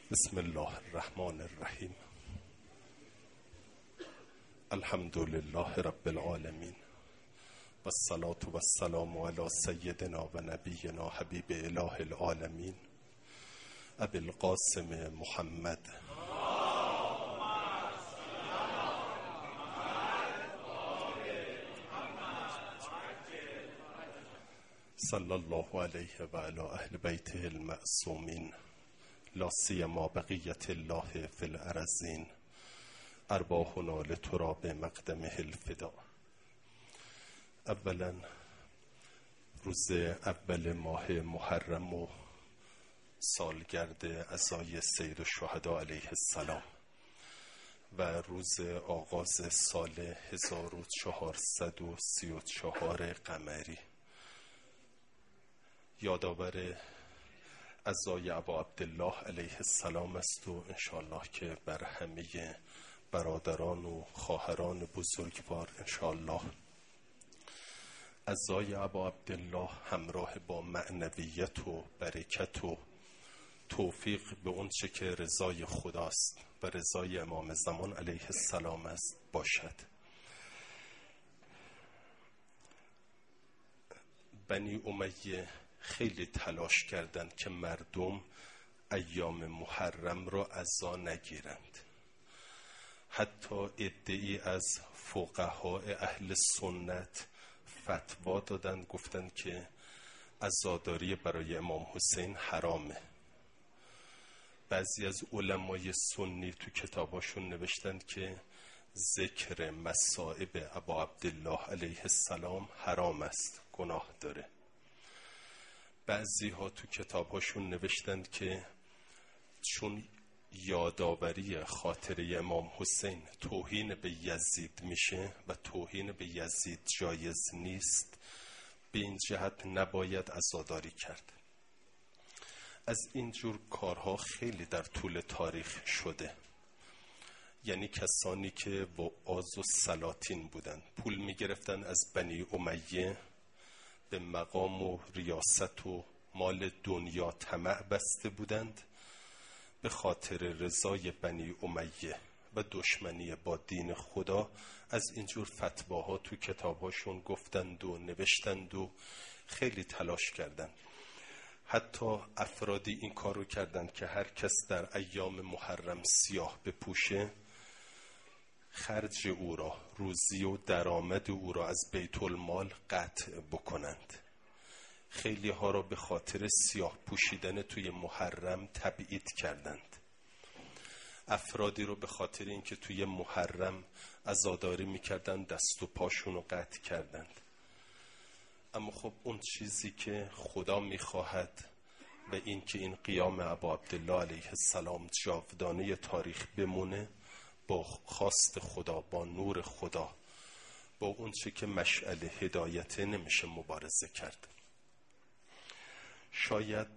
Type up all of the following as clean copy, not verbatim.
بسم الله الرحمن الرحیم. الحمد لله رب العالمین و الصلاة و السلام علی سیدنا و نبینا حبیب اله العالمین ابی القاسم محمد صلی الله علیه و علی اهل بیته المعصومین لا سیما بقیت الله فی الارضین ارواحنا لتراب مقدمه الفدا. اولا روز اول ماه محرم و سالگرد عزای سید الشهدا علیه السلام و روز آغاز سال 1434 قمری یادآور عزای ابا عبدالله علیه السلام است و انشاءالله که بر همه برادران و خواهران بزرگوار انشاءالله عزای ابا عبدالله همراه با معنویت و برکت و توفیق به اون چه که رضای خداست و رضای امام زمان علیه السلام است باشد. بنی امیه خیلی تلاش کردند که مردم ایام محرم را عزا نگیرند. حتی عده‌ای از فقهای اهل سنت فتوا دادند، گفتند که عزاداری برای امام حسین حرامه. بعضی از علمای سنی تو کتاباشون نوشتند که ذکر مصائب ابا عبدالله علیه السلام حرام است، گناه داره. بعضی ها تو کتاباشون نوشتند که چون یادآوری خاطره امام حسین توهین به یزید میشه و توهین به یزید جایز نیست، به این جهت نباید عزاداری کرد. از اینجور کارها خیلی در طول تاریخ شده. یعنی کسانی که وعاظ و سلاطین بودن پول میگرفتن از بنی امیه، به مقام و ریاست و مال دنیا طمع بسته بودند، به خاطر رضای بنی امیه و دشمنی با دین خدا از اینجور فتواها تو کتاباشون گفتند و نوشتند و خیلی تلاش کردند. حتی افرادی این کارو کردند که هر کس در ایام محرم سیاه بپوشه خرج او را، روزی و درآمد او را از بیت المال قطع بکنند. خیلی ها را به خاطر سیاه پوشیدن توی محرم تبعید کردند. افرادی رو به خاطر اینکه توی محرم عزاداری میکردن دست و پاشون رو قطع کردند. اما خب اون چیزی که خدا میخواهد و این که این قیام ابا عبدالله علیه السلام جاودانه تاریخ بمونه، با خواست خدا، با نور خدا، با اون چه که مشعل هدایته نمیشه مبارزه کرد. شاید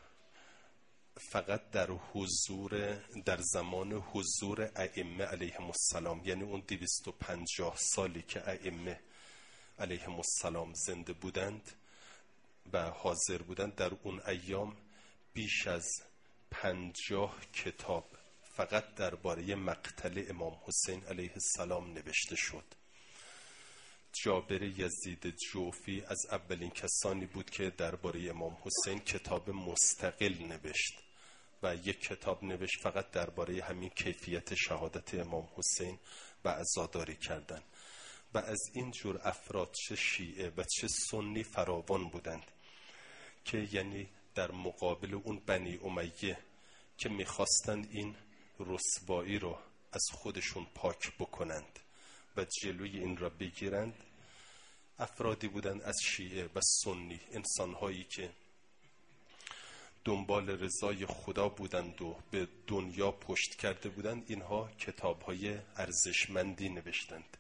فقط در زمان حضور ائمه علیهم السلام، یعنی اون 250 سالی که ائمه علیهم السلام زنده بودند و حاضر بودند، در اون ایام بیش از 50 کتاب فقط درباره مقتل امام حسین علیه السلام نوشته شد. جابر یزید جوفی از اولین کسانی بود که درباره امام حسین کتاب مستقل نوشت و یک کتاب نوشت فقط درباره همین کیفیت شهادت امام حسین و عزاداری کردن. و از این جور افراد چه شیعه و چه سنی فراوان بودند که یعنی در مقابل اون بنی امیه که میخواستند این رسوایی رو از خودشون پاک بکنند و جلوی این را بگیرند، افرادی بودند از شیعه و سنی، انسانهایی که دنبال رضای خدا بودند و به دنیا پشت کرده بودند. اینها کتابهای ارزشمندی نوشتند.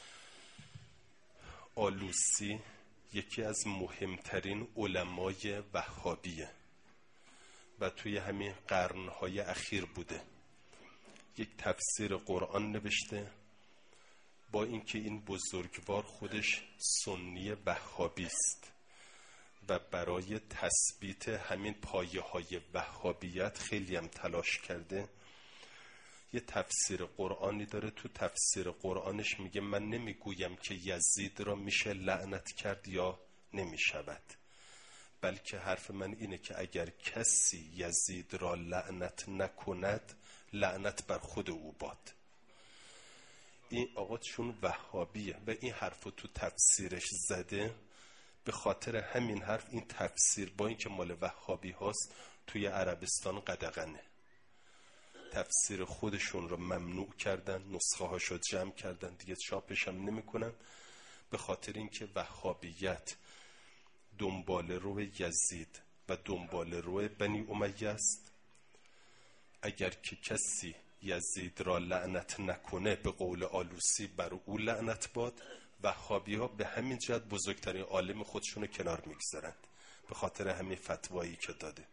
آلوسی یکی از مهمترین علمای وهابیه و توی همین قرنهای اخیر بوده. یک تفسیر قرآن نوشته، با اینکه این بزرگوار خودش سنی وهابی است و برای تثبیت همین پایه های وهابیت خیلی هم تلاش کرده. یه تفسیر قرآنی داره، تو تفسیر قرآنش میگه من نمیگویم که یزید را میشه لعنت کرد یا نمیشود، بلکه حرف من اینه که اگر کسی یزید را لعنت نکند لعنت بر خود او باد. این آقا چون وهابیه و این حرف رو تو تفسیرش زده، به خاطر همین حرف این تفسیر با این که مال وهابی هاست توی عربستان قدغنه. تفسیر خودشون رو ممنوع کردن، نسخه هاشو جمع کردن، دیگه چاپش هم نمی کنن، به خاطر اینکه وهابیت دنبال رو یزید و دنبال رو بنی امیه است. اگر که کسی یزید را لعنت نکنه به قول آلوسی بر او لعنت باد. وهابی ها به همین جهت بزرگترین عالم خودشونو کنار میگذارند، به خاطر همین فتوایی که داده.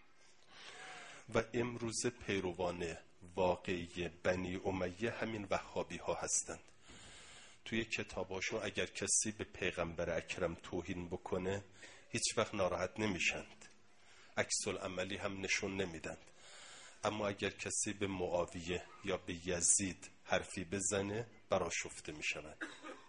و امروز پیروان واقعی بنی امیه همین وهابی ها هستند. توی کتاباشو اگر کسی به پیغمبر اکرم توهین بکنه هیچ وقت ناراحت نمیشند، عکس العملی هم نشون نمیدند. اما اگر کسی به معاویه یا به یزید حرفی بزنه برآشفته میشوند.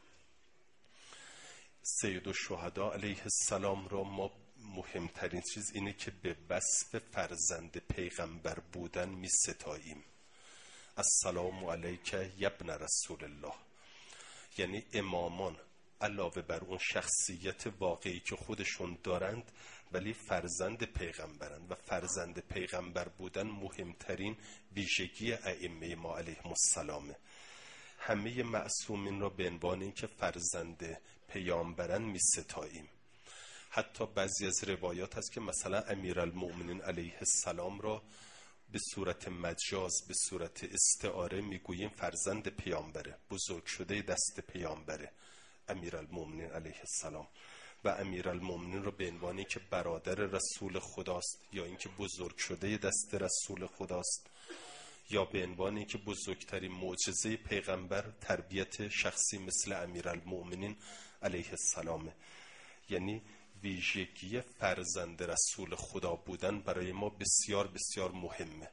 سید الشهدا علیه السلام را ما مهمترین چیز اینه که به وصف فرزند پیغمبر بودن می ستاییم. السلام علیک ابن رسول الله. یعنی امامان علاوه بر اون شخصیت واقعی که خودشون دارند ولی فرزند پیغمبرند و فرزند پیغمبر بودن مهمترین ویژگی ائمه ما علیهم السلامه. همه معصومین را به عنوان اینکه فرزند پیامبران می ستاییم. حتی بعضی از روایات هست که مثلا امیرالمؤمنین علیه السلام را به صورت مجاز، به صورت استعاره میگوییم فرزند پیامبره، بزرگ شده دست پیامبره امیرالمؤمنین علیه السلام. و امیرالمؤمنین را به عنوانی که برادر رسول خداست یا اینکه بزرگ شده دست رسول خداست یا به عنوانی که بزرگترین معجزه پیغمبر تربیت شخصی مثل امیرالمؤمنین علیه السلام. یعنی ویژگی فرزند رسول خدا بودن برای ما بسیار بسیار مهمه.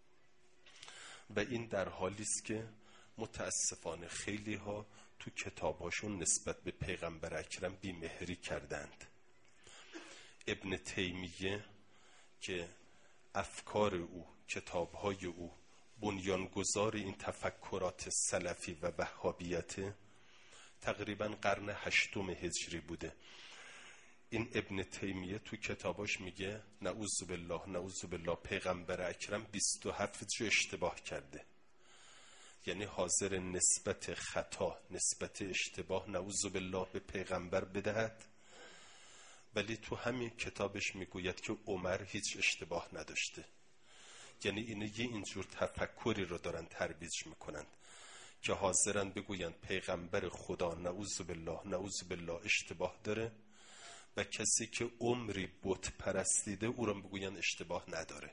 و این در حالی است که متاسفانه خیلی ها تو کتاباشون نسبت به پیغمبر اکرم بیمهری کردند. ابن تیمیه که افکار او، کتابهای او بنیانگذار این تفکرات سلفی و وهابیت، تقریبا قرن 8 هجری بوده. این ابن تیمیه تو کتاباش میگه نعوذ بالله نعوذ بالله پیغمبر اکرم 27 جو اشتباه کرده. یعنی حاضر نسبت خطا، نسبت اشتباه نعوذ بالله به پیغمبر بدهد، ولی تو همین کتابش میگوید که عمر هیچ اشتباه نداشته. یعنی یه اینجور تفکری رو دارن ترویج میکنن که حاضرن بگوین پیغمبر خدا نعوذ بالله نعوذ بالله اشتباه داره و کسی که عمری بت پرستیده او رو بگوین اشتباه نداره.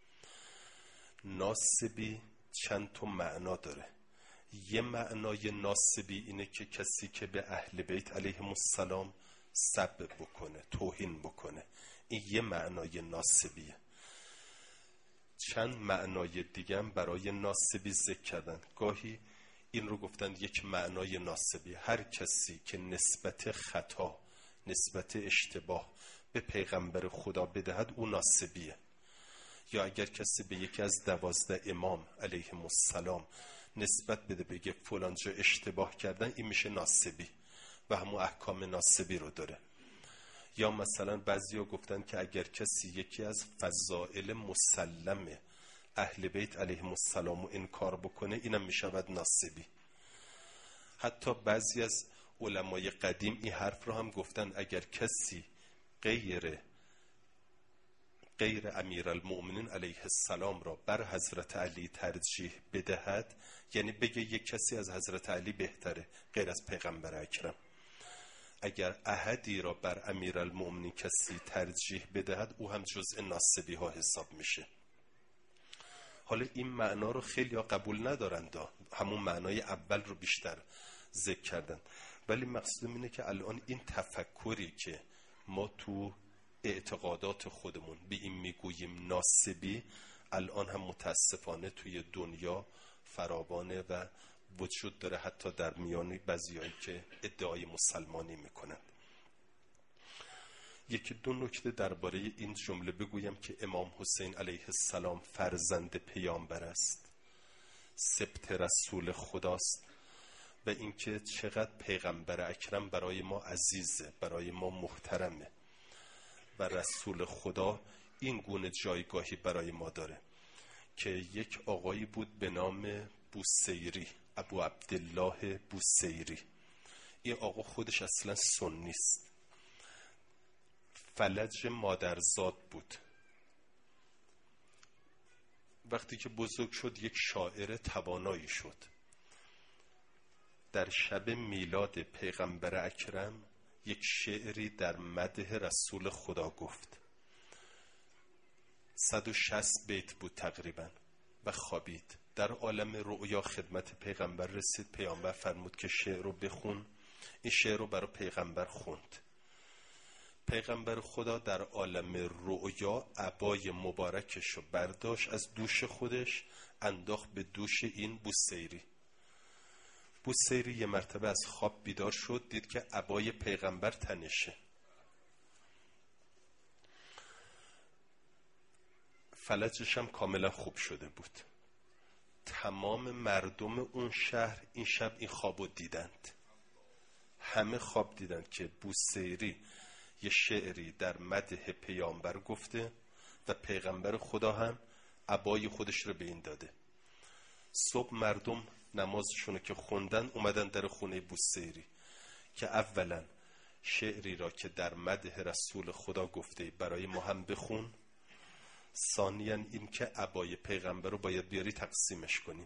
ناسبی چند تا معنا داره. یه معنای ناسبی اینه که کسی که به اهل بیت علیهم السلام سب بکنه، توهین بکنه، این یه معنای ناسبیه. چند معنای دیگه هم برای ناسبی ذکر کردن. گاهی این رو گفتن یک معنای ناسبی، هر کسی که نسبت خطا، نسبت اشتباه به پیغمبر خدا بدهد او ناسبیه. یا اگر کسی به یکی از 12 امام علیهم السلام نسبت بده بگه فلان جا اشتباه کردن، این میشه ناسبی و همون احکام ناسبی رو داره. یا مثلا بعضیا گفتن که اگر کسی یکی از فضائل مسلم اهل بیت علیهم السلام رو انکار بکنه اینم میشود ناسبی. حتی بعضی از علمای قدیم این حرف رو هم گفتن اگر کسی غیر امیرالمؤمنین علیه السلام را بر حضرت علی ترجیح بدهد، یعنی بگه یک کسی از حضرت علی بهتره غیر از پیغمبر اکرم، اگر احدی را بر امیرالمؤمنین کسی ترجیح بدهد او هم جزء ناسبی ها حساب میشه. حالا این معنا رو خیلی ها قبول ندارند، همون معنای اول رو بیشتر ذکر کردن، ولی مقصودم اینه که الان این تفکری که ما تو اعتقادات خودمون به این میگوییم ناسبی، الان هم متاسفانه توی دنیا فراوانه و وجود داره، حتی در میان بعضیایی که ادعای مسلمانی میکنند. یکی دو نکته درباره این جمله بگویم که امام حسین علیه السلام فرزند پیامبر است، سبط رسول خداست و اینکه چقدر پیغمبر اکرم برای ما عزیزه، برای ما محترمه و رسول خدا این گونه جایگاهی برای ما داره که یک آقایی بود به نام بوسیری، ابو عبدالله بوسیری. این آقا خودش اصلا سنی است، فلج مادرزاد بود. وقتی که بزرگ شد یک شاعر توانایی شد. در شب میلاد پیغمبر اکرم یک شعری در مدح رسول خدا گفت، 160 بیت بود تقریبا و خوابید. در عالم رؤیا خدمت پیغمبر رسید، پیامبر فرمود که شعر رو بخون. این شعر رو برای پیغمبر خوند. پیغمبر خدا در عالم رؤیا عبای مبارکش رو برداشت از دوش خودش انداخت به دوش این بوسیری. بوسیری یه مرتبه از خواب بیدار شد، دید که عبای پیغمبر تنشه. فلجش هم کاملا خوب شده بود. تمام مردم اون شهر این شب این خوابو دیدند. همه خواب دیدند که بوسیری یه شعری در مدح پیامبر گفته و پیغمبر خدا هم عبای خودش رو به این داده. صبح مردم نمازشونو که خوندن اومدن در خونه بوسیری که اولا شعری را که در مدح رسول خدا گفته برای ما هم بخون، ثانیاً این که عبای پیغمبر رو باید بیاری تقسیمش کنیم.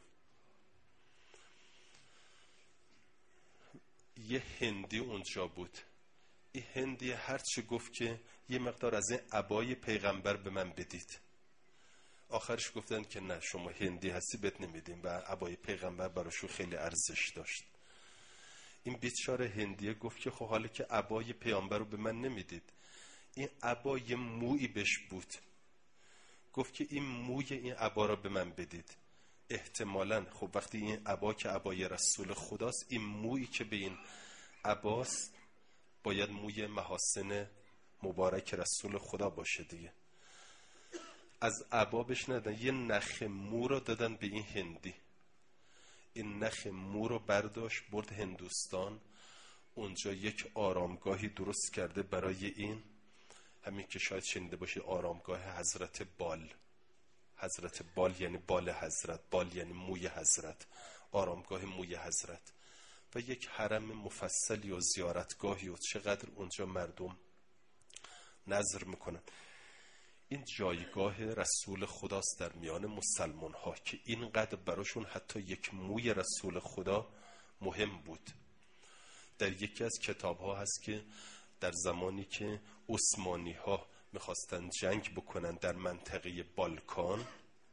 یه هندی اونجا بود. این هندی هرچی گفت که یه مقدار از این عبای پیغمبر به من بدید. آخرش گفتن که نه، شما هندی هستی بهت نمیدیم و عبای پیغمبر براشون خیلی ارزش داشت. این بیچاره هندیه گفت که خب حالا که عبای پیغمبر رو به من نمیدید، این عبای مویی بهش بود. گفت که این موی این عبا رو به من بدید. احتمالاً خب وقتی این عبا که عبای رسول خداست، این مویی که به این عباست باید موی محاسن مبارک رسول خدا باشه دیگه. از عبا بهش ندادن، یه نخ مو رو دادن به این هندی. این نخ مو رو برداشت برد هندوستان، اونجا یک آرامگاهی درست کرده برای این، همین که شاید شنیده باشی آرامگاه حضرت بال. حضرت بال یعنی بال حضرت، بال یعنی موی حضرت، آرامگاه موی حضرت و یک حرم مفصلی و زیارتگاهی و چقدر اونجا مردم نظر میکنن. این جایگاه رسول خداست در میان مسلمان ها که اینقدر براشون حتی یک موی رسول خدا مهم بود. در یکی از کتاب ها هست که در زمانی که عثمانی ها میخواستن جنگ بکنن در منطقه بالکان،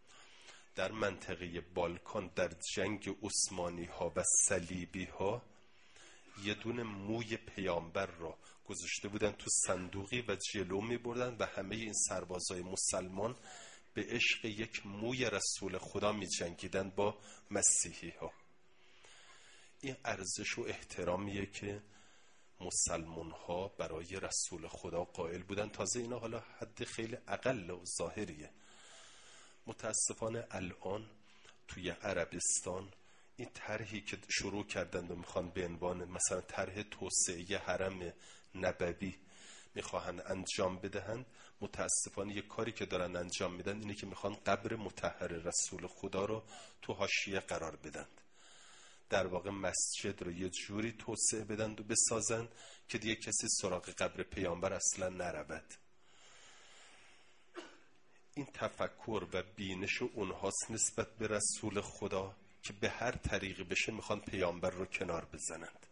در جنگ عثمانی ها و صلیبی ها یه دونه موی پیامبر را گذاشته بودن تو صندوقی و جلو می بردن و همه این سربازای مسلمان به عشق یک موی رسول خدا می جنگیدن با مسیحی ها. این ارزش و احترامیه که مسلمان ها برای رسول خدا قائل بودن. تازه اینا حالا حد خیلی اقل و ظاهریه. متاسفانه الان توی عربستان این طرحی که شروع کردند و میخوان به عنوان مثلا طرح توسعه حرم نبوی میخواهن انجام بدهند، متاسفانه یک کاری که دارن انجام میدن اینه که میخوان قبر مطهر رسول خدا رو تو حاشیه قرار بدند. در واقع مسجد رو یه جوری توسعه بدند و بسازند که دیگه کسی سراغ قبر پیامبر اصلا نرود. این تفکر و بینش اونهاست نسبت به رسول خدا که به هر طریقی بشه میخوان پیامبر رو کنار بزنند.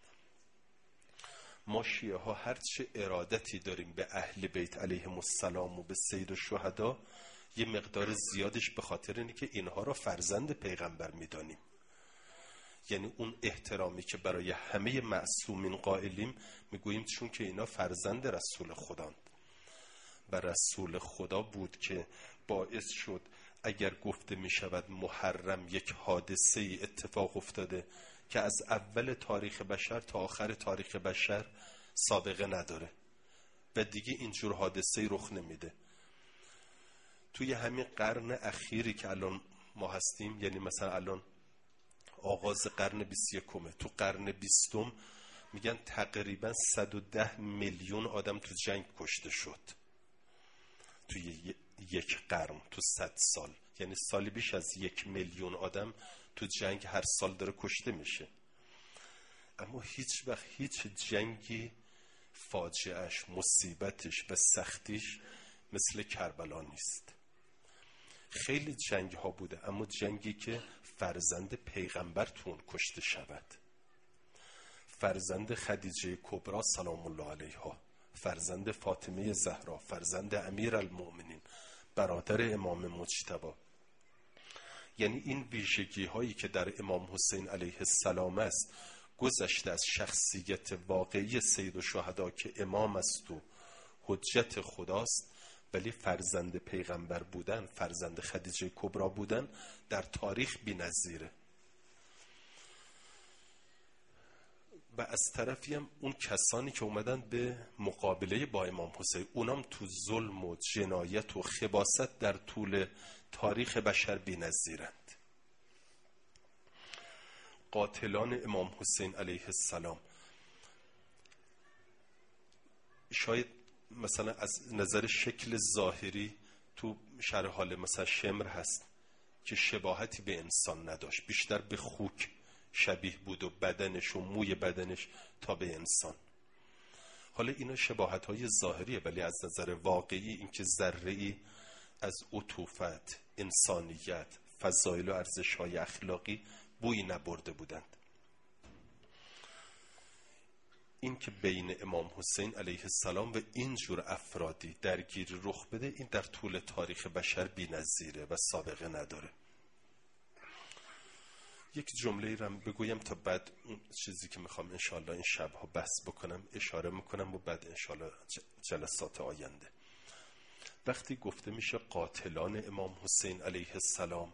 ما شیعه ها هرچه ارادتی داریم به اهل بیت علیهم السلام و به سید الشهدا، یه مقدار زیادش به خاطر اینه که اینها رو فرزند پیغمبر میدانیم. یعنی اون احترامی که برای همه معصومین قائلیم، میگوییم چون که اینا فرزند رسول خداند و رسول خدا بود که باعث شد اگر گفته می شود محرم یک حادثه ای اتفاق افتاده که از اول تاریخ بشر تا آخر تاریخ بشر سابقه نداره و دیگه اینجور حادثه ای رخ نمیده. توی همین قرن اخیری که الان ما هستیم، یعنی مثلا الان آغاز قرن 21، تو قرن 20 میگن تقریبا 110 میلیون آدم تو جنگ کشته شد توی یک قرن، تو 100 سال. یعنی سالی بیش از 1 میلیون آدم تو جنگ هر سال داره کشته میشه. اما هیچ وقت هیچ جنگی فاجعهش، مصیبتش و سختیش مثل کربلا نیست. خیلی جنگ ها بوده، اما جنگی که فرزند پیغمبر تون کشته شود، فرزند خدیجه کبرا سلام الله علیها، فرزند فاطمه زهرا، فرزند امیر المؤمنین، برادر امام مجتبی. یعنی این ویژگی هایی که در امام حسین علیه السلام است، گذشته از شخصیت واقعی سید الشهدا که امام است و حجت خداست، ولی فرزند پیغمبر بودن، فرزند خدیجه کبرا بودن در تاریخ بی‌نظیره. و از طرفی هم اون کسانی که اومدن به مقابله با امام حسین، اونام تو ظلم و جنایت و خباثت در طول تاریخ بشر بی‌نظیرند. قاتلان امام حسین علیه السلام، شاید مثلا از نظر شکل ظاهری تو شرح حال مثلا شمر هست که شباهتی به انسان نداشت، بیشتر به خوک شبیه بود و بدنش و موی بدنش تا به انسان. حالا اینا شباهت های ظاهریه، ولی از نظر واقعی این که ذره‌ای از عطوفت، انسانیت، فضایل و ارزش های اخلاقی بویی نبرده بودند. این که بین امام حسین علیه السلام و اینجور افرادی درگیری رخ بده، این در طول تاریخ بشر بی‌نظیره و سابقه نداره. یک جمله را بگویم تا بعد اون چیزی که میخوام انشاءالله این شبها بحث بکنم اشاره میکنم و بعد انشاءالله جلسات آینده. وقتی گفته میشه قاتلان امام حسین علیه السلام،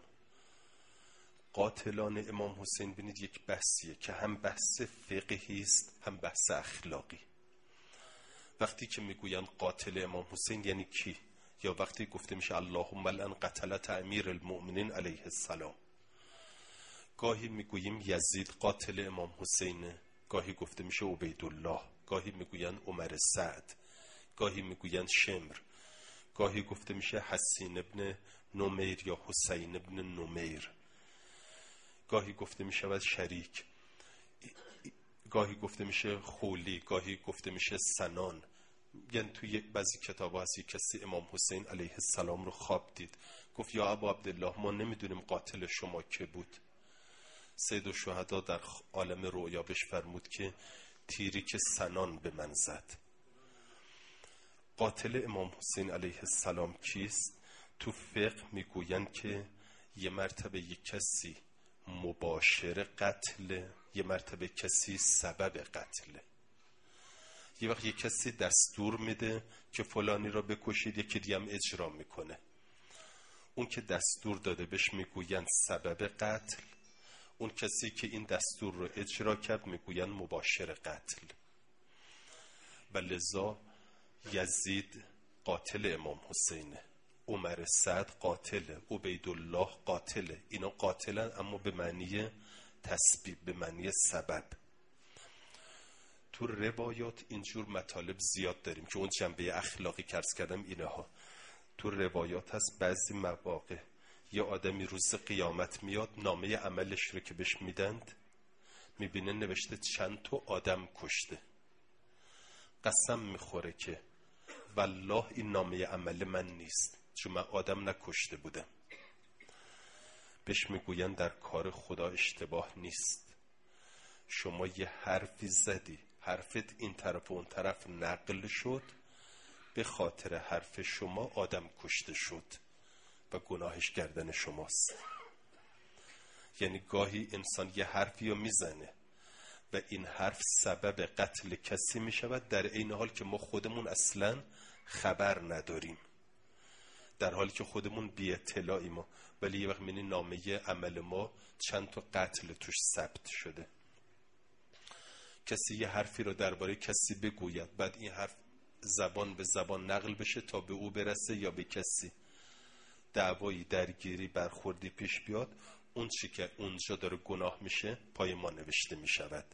قاتلان امام حسین بینید یک بحثیه که هم بحث فقهی است هم بحث اخلاقی. وقتی که میگوین قاتل امام حسین یعنی کی؟ یا وقتی گفته میشه اللهم لعن قتلة امیر المؤمنین علیه السلام، گاهی میگوییم یزید قاتل امام حسینه، گاهی گفته میشه عبیدالله، گاهی میگوین عمر سعد، گاهی میگوین شمر، گاهی گفته میشه حسین ابن نمیر یا حسین ابن نمیر، گاهی گفته میشه شریک، گاهی گفته میشه خولی، گاهی گفته میشه سنان. یعنی توی بعضی کتاب هست کسی امام حسین علیه السلام رو خواب دید، گفت یا ابا عبدالله ما نمیدونیم قاتل شما که بود. سید الشهدا در عالم رؤیا بهش فرمود که تیری که سنان به من زد. قاتل امام حسین علیه السلام کیست؟ تو فقه میگوین که یه مرتبه یک کسی مباشر قتل، یه مرتبه کسی سبب قتله. یه وقت یک کسی دستور میده که فلانی را بکشید، یکی دیگه هم اجرا میکنه. اون که دستور داده بهش میگوین سبب قتل، اون کسی که این دستور رو اجرا کرد میگوین مباشر قتل. و لذا یزید قاتل امام حسینه، عمر سعد قاتله، عبیدالله قاتله. اینا قاتلن اما به معنی تسبیب، به معنی سبب. تو روایات اینجور مطالب زیاد داریم که اون جنبه اخلاقی که عرض کردم اینها. تو روایات هست بعضی مواقع یه آدمی روز قیامت میاد، نامه عملش رو که بهش میدند میبینه نوشته چند تا آدم کشته. قسم میخوره که والله این نامه عمل من نیست، چون من آدم نکشته بودم. بهش میگوین در کار خدا اشتباه نیست، شما یه حرفی زدی، حرفت این طرف و اون طرف نقل شد، به خاطر حرف شما آدم کشته شد و گناهش گردن شماست. یعنی گاهی انسان یه حرفی رو میزنه و این حرف سبب قتل کسی میشود، در این حال که ما خودمون اصلا خبر نداریم، در حالی که خودمون بی اطلاعیم، ولی یه وقت می‌بینی نامه عمل ما چند تا قتل توش ثبت شده. کسی یه حرفی رو درباره کسی بگوید، بعد این حرف زبان به زبان نقل بشه تا به او برسه یا به کسی دعوایی، درگیری، برخوردی پیش بیاد، اون چی که اونجا داره گناه میشه پای ما نوشته میشود.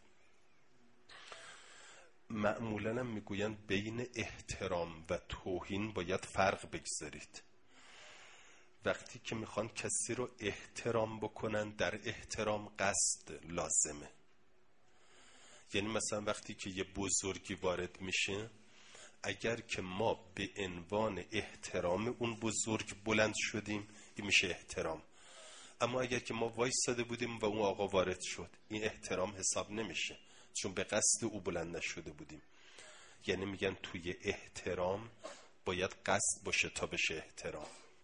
معمولاً هم میگوین بین احترام و توهین باید فرق بگذارید. وقتی که میخوان کسی رو احترام بکنن، در احترام قصد لازمه. یعنی مثلا وقتی که یه بزرگی وارد میشه، اگر که ما به عنوان احترام اون بزرگ بلند شدیم، این میشه احترام. اما اگر که ما وایساده بودیم و اون آقا وارد شد، این احترام حساب نمیشه، چون به قصد او بلند نشده بودیم. یعنی میگن توی احترام باید قصد باشه تا بشه احترام.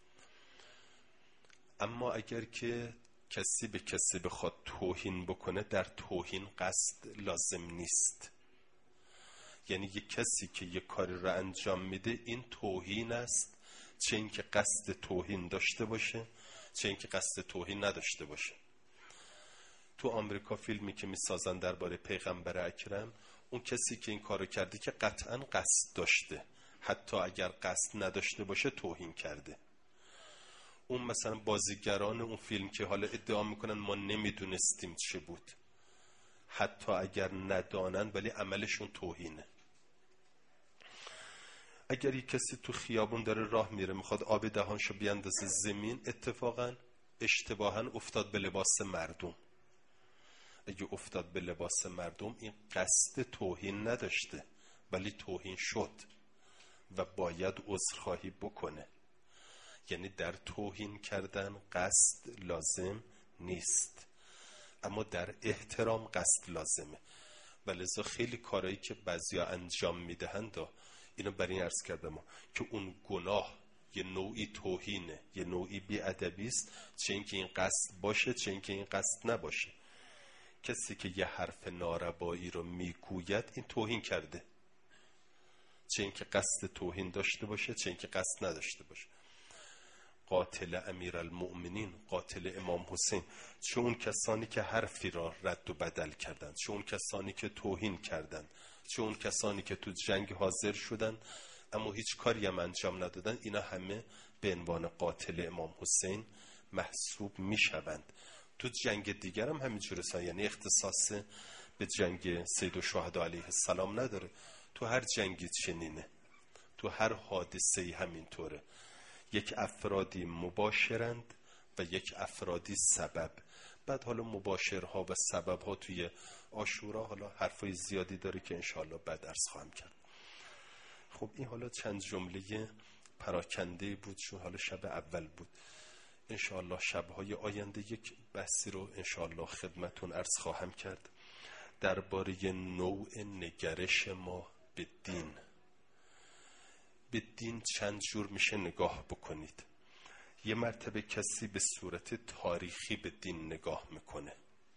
اما اگر که کسی به کسی بخواد توهین بکنه، در توهین قصد لازم نیست. یعنی یک کسی که یک کاری رو انجام میده، این توهین است، چه اینکه قصد توهین داشته باشه، چه اینکه قصد توهین نداشته باشه. تو آمریکا فیلمی که میسازن درباره پیغمبر اکرم، اون کسی که این کارو کرده که قطعا قصد داشته، حتی اگر قصد نداشته باشه توهین کرده. اون مثلا بازیگران اون فیلم که حالا ادعا میکنن ما نمیدونستیم چه بود، حتی اگر ندانن ولی عملشون توهینه. اگر یک کسی تو خیابون داره راه میره، میخواد آب دهانشو بیاندازه زمین، اتفاقا اشتباها افتاد به لباس مردم. اگه افتاد به لباس مردم، این قصد توهین نداشته ولی توهین شد و باید عذرخواهی بکنه. یعنی در توهین کردن قصد لازم نیست، اما در احترام قصد لازمه. ولذا خیلی کارهایی که بعضیا انجام میدهند، اینو برای این عرض کردم که اون گناه یه نوعی توهینه، یه نوعی بی‌ادبی است، چه اینکه این قصد باشه چه اینکه این قصد نباشه. کسی که یه حرف ناربایی رو میگوید، این توهین کرده، چه اینکه قصد توهین داشته باشه چه اینکه قصد نداشته باشه. قاتل امیرالمؤمنین، قاتل امام حسین، چه اون کسانی که حرفی را رد و بدل کردند، چه اون کسانی که توهین کردند، چه اون کسانی که تو جنگ حاضر شدند اما هیچ کاری هم انجام ندادن، اینا همه به عنوان قاتل امام حسین محسوب میشوند. تو جنگ دیگر هم همینجوره، یعنی اختصاص به جنگ سید الشهدا علیه السلام نداره، تو هر جنگی چنینه، تو هر حادثه‌ای همینطوره. یک افرادی مباشرند و یک افرادی سبب. بعد حالا مباشرها و سببها توی عاشورا حالا حرفای زیادی داره که انشاءالله بعد عرض خواهم کرد. خب این حالا چند جمله پراکنده بود، چون حالا شب اول بود. انشاءالله شبهای آینده یک بحثی رو انشاءالله خدمتون عرض خواهم کرد درباره نوع نگرش ما به دین. به دین چند جور میشه نگاه بکنید. یه مرتبه کسی به صورت تاریخی به دین نگاه میکنه،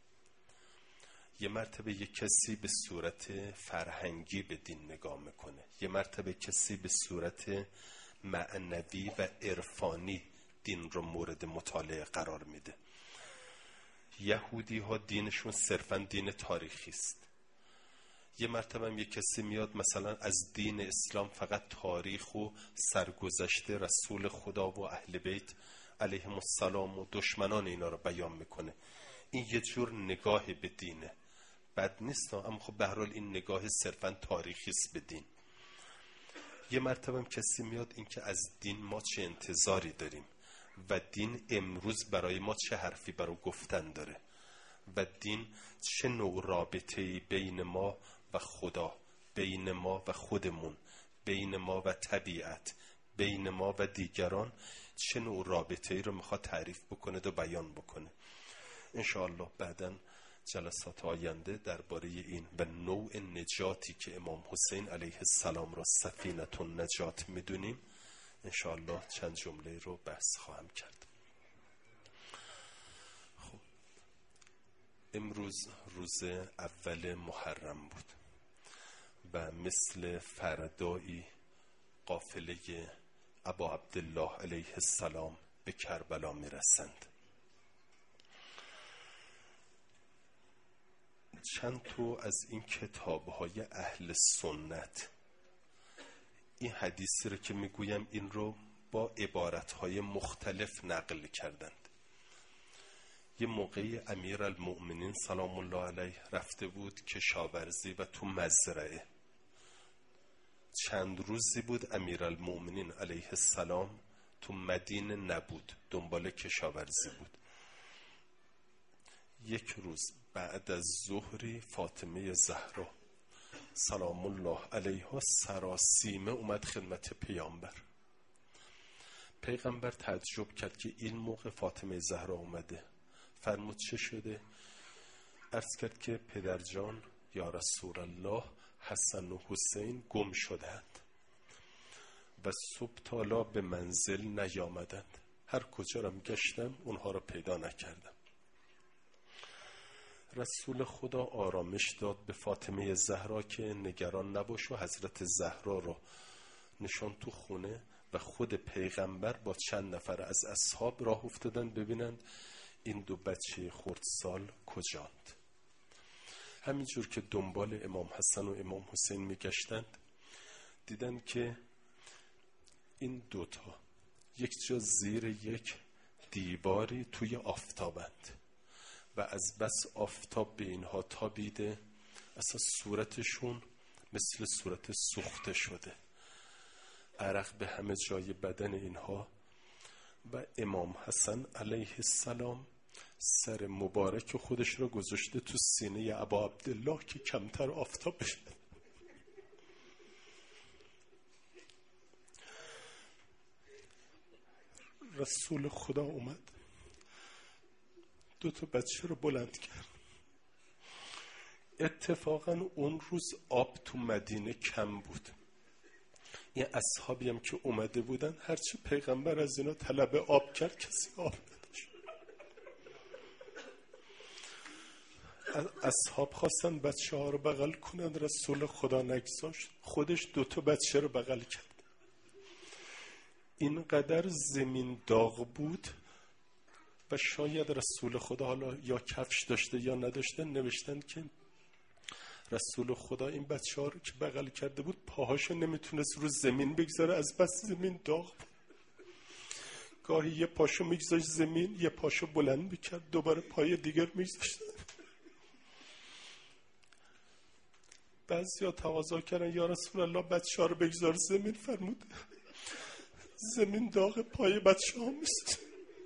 یه مرتبه یک کسی به صورت فرهنگی به دین نگاه میکنه، یه مرتبه کسی به صورت معنوی و عرفانی دین رو مورد مطالعه قرار میده. یهودی ها دینشون صرفا دین تاریخی است. یه مرتبه هم یک کسی میاد مثلا از دین اسلام فقط تاریخ و سرگذشت رسول خدا و اهل بیت علیهم السلام و دشمنان اینا رو بیان میکنه. این یه جور نگاه به دینه، بد نیست، اما خب به هر حال این نگاه صرفا تاریخی است به دین. یه مرتبه هم کسی میاد اینکه از دین ما چه انتظاری داریم و دین امروز برای ما چه حرفی برای گفتن داره و دین چه نوع رابطه‌ای بین ما و خدا، بین ما و خودمون، بین ما و طبیعت، بین ما و دیگران چه نوع رابطه‌ای رو میخواد تعریف بکنه و بیان بکنه. انشاءالله بعداً جلسات آینده درباره این و نوع نجاتی که امام حسین علیه السلام را سفینه النجات میدونیم انشاءالله چند جمله رو بحث خواهم کرد. خب امروز روز اول محرم بود و مثل فردایی قافله ابا عبدالله علیه السلام به کربلا میرسند. چند تا از این کتاب‌های اهل سنت این حدیثی رو که میگویم این رو با عبارت‌های مختلف نقل کردند. یه موقعی امیرالمؤمنین سلام الله علیه رفته بود کشاورزی و تو مزرعه. چند روزی بود امیرالمؤمنین علیه السلام تو مدینه نبود، دنبال کشاورزی بود. یک روز بعد از ظهری فاطمه زهرا سلام الله علیها سراسیمه اومد خدمت پیغمبر تعجب کرد که این موقع فاطمه زهرا اومده. فرمود چه شده؟ عرض کرد که پدرجان یا رسول الله حسن و حسین گم شدند و صبح تالا به منزل نیامدند. هر کجا را گشتم اونها را پیدا نکردم. رسول خدا آرامش داد به فاطمه زهرا که نگران نباش و حضرت زهرا را نشان تو خونه و خود پیغمبر با چند نفر از اصحاب راه افتادن ببینند این دو بچه خردسال کجاند. همینجور که دنبال امام حسن و امام حسین میگشتند دیدن که این دوتا یک جا زیر یک دیواری توی آفتابند و از بس آفتاب به اینها تابیده اصلا صورتشون مثل صورت سوخته شده، عرق به همه جای بدن اینها و امام حسن علیه السلام سر مبارک خودش را گذاشته تو سینه ابا عبدالله که کمتر آفتاب بشه. رسول خدا اومد دو تا بچه رو بلند کرد. اتفاقا اون روز آب تو مدینه کم بود. این اصحابی هم که اومده بودن هرچی پیغمبر از اینا طلب آب کرد کسی آب نداشت. اصحاب خواستن بچه ها رو بغل کنند، رسول خدا نگذاشت، خودش دو تا بچه رو بغل کرد. اینقدر زمین داغ بود و شاید رسول خدا حالا یا کفش داشته یا نداشته، نوشتن که رسول خدا این بچه ها رو که بغل کرده بود پاهاشو نمیتونست رو زمین بگذاره از بس زمین داغ بود. گاهی یه پاشو میگذاشت زمین، یه پاشو بلند میکرد، دوباره پای دیگر میگذاشت. بعضیا تقاضا کردن یا رسول الله بچه ها رو بگذار زمین. فرمود زمین داغ، پای بچه ها میست.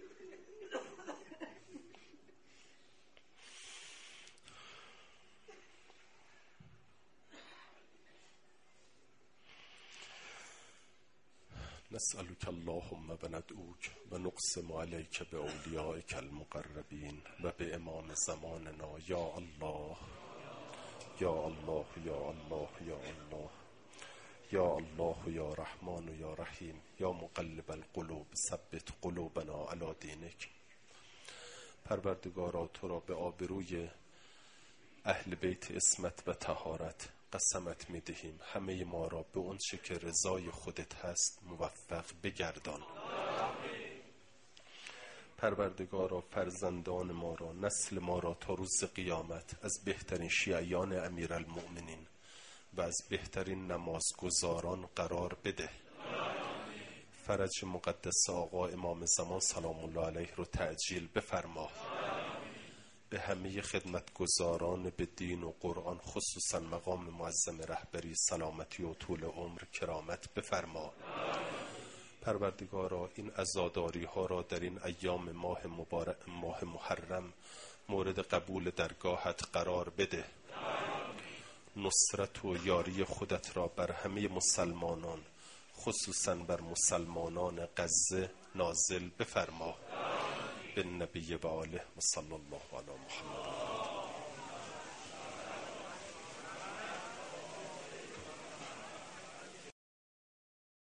نسألك اللهم و ندعوک و نقسم علیک به اولیائک المقربین و به امام زماننا یا الله یا الله یا الله یا الله یا الله یا رحمان و یا رحیم یا مقلب القلوب ثبت قلوبنا علی دینک. پروردگارا تو را به آبروی اهل بیت عصمت و طهارت قسمت میدهیم همه ما را به اون چه که رضای خودت هست موفق بگردان. پروردگارا فرزندان ما را، نسل ما را تا روز قیامت از بهترین شیعیان امیرالمؤمنین و از بهترین نمازگزاران قرار بده. فرج مقدس آقا امام زمان سلام الله علیه رو تعجیل بفرما. به همه خدمتگزاران به دین و قرآن خصوصا مقام معظم رهبری سلامتی و طول عمر کرامت بفرما. پروردگارا این عزاداری ها را در این ایام ماه محرم مورد قبول درگاهت قرار بده. نصرت و یاری خودت را بر همه مسلمانان خصوصا بر مسلمانان غزه نازل بفرما. بالنبی و آله و صلی الله علی محمد.